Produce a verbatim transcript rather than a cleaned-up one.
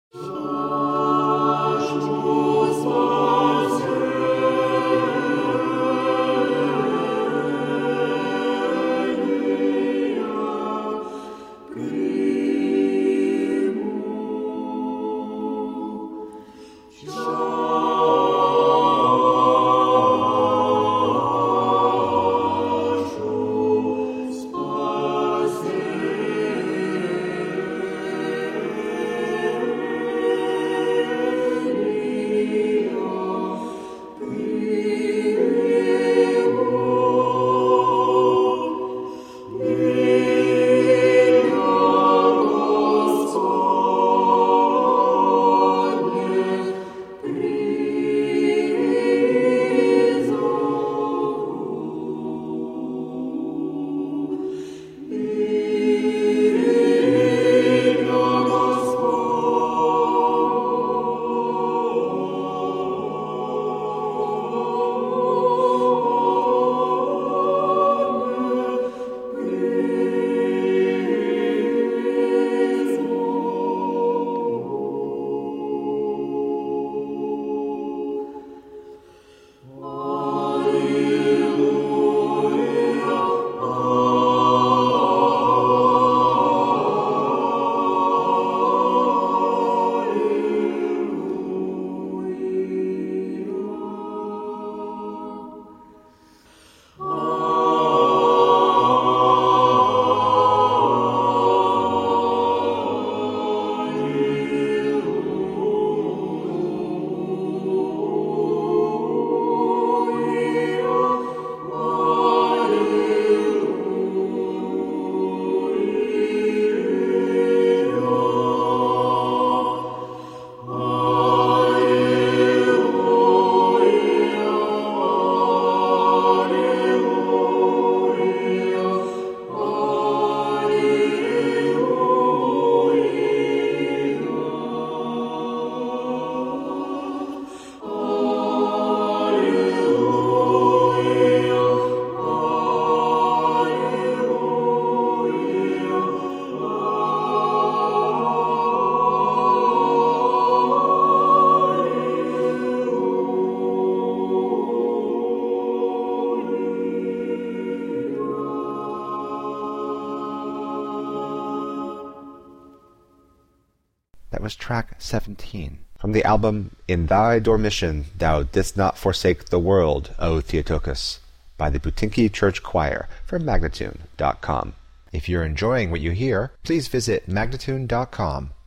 That was track seventeen, from the album In Thy Dormition Thou Didst Not Forsake the World, O Theotokos, by the Butinki Church Choir from Magnatune dot com. If you're enjoying what you hear, please visit Magnatune dot com